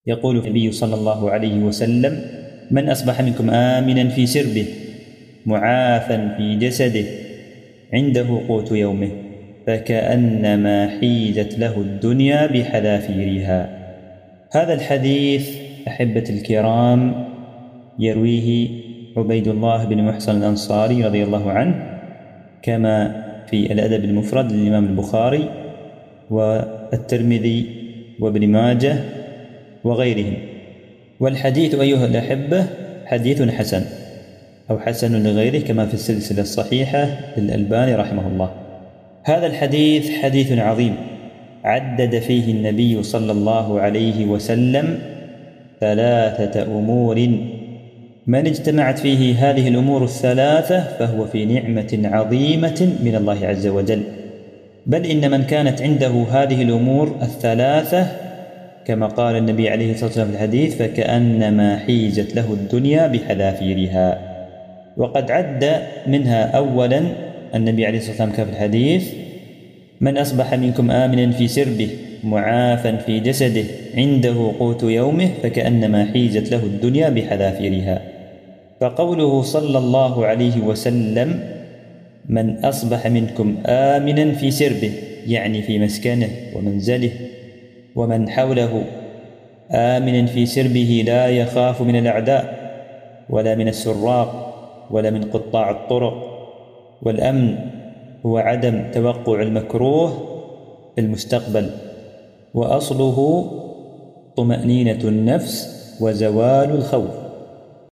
يقول النبي صلى الله عليه وسلم: من أصبح منكم آمنا في سربه معافا في جسده عنده قوت يومه فكأنما حيزت له الدنيا بحذافيرها. هذا الحديث أحبة الكرام يرويه عبيد الله بن محصن الأنصاري رضي الله عنه، كما في الأدب المفرد للإمام البخاري والترمذي وابن ماجه وغيرهم. والحديث أيها الأحبة حديث حسن أو حسن لغيره، كما في السلسلة الصحيحة للألباني رحمه الله. هذا الحديث حديث عظيم عدد فيه النبي صلى الله عليه وسلم 3 أمور من اجتمعت فيه هذه الأمور الثلاثة فهو في نعمة عظيمة من الله عز وجل، بل إن من كانت عنده هذه الأمور الثلاثة كما قال النبي عليه الصلاة والسلام في الحديث: فكأنما حيزت له الدنيا بحذافيرها. وقد عد منها أولا النبي عليه الصلاة والسلام في الحديث: من أصبح منكم آمنا في سربه معافا في جسده عنده قوت يومه فكأنما حيزت له الدنيا بحذافيرها. فقوله صلى الله عليه وسلم: من أصبح منكم آمنا في سربه، يعني في مسكنه ومنزله ومن حوله، آمنا في سربه لا يخاف من الأعداء ولا من السراق ولا من قطاع الطرق. والأمن هو عدم توقع المكروه في المستقبل، وأصله طمأنينة النفس وزوال الخوف.